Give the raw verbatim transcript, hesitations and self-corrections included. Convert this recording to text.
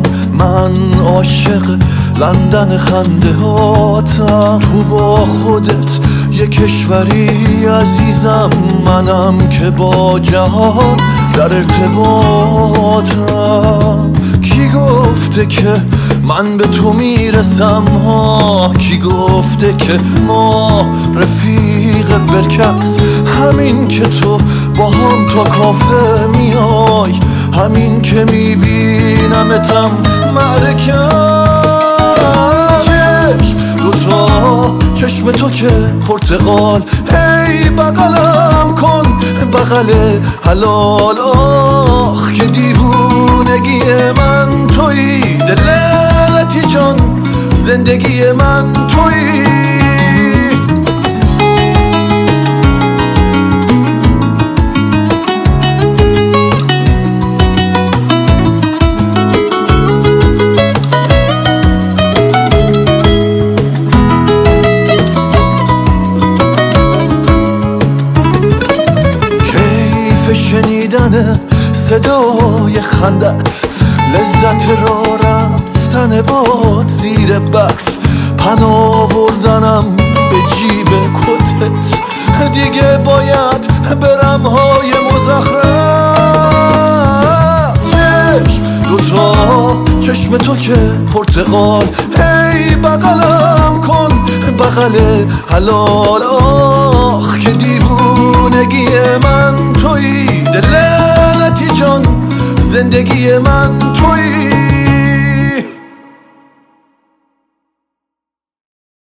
من عاشق لندن خنده هاتم، تو با خودت یه کشوری عزیزم، منم که با جهان در ارتباطم. کی گفته که من به تو میرسم ها؟ کی گفته که ما رفیق برکس؟ همین که تو با هم تا کافه میای، همین که میبینمتم معرکم. چشم دوتا چشم تو که پرتقال، هی بغلم کن بغل حلال. آخ که دیوونگی من تویی، دلتی جان زندگی من تویی. شنیدن صدای خندت، لذت را رفتن باد زیر برف، پناه آوردنم به جیب کتت، دیگه باید برم های مزخرف. چشم دوتا چشم تو که پرتقال، هی بغلم کن بغل حلال. آخ که دیوونگی من تویی، دلتی جان زندگی من تویی.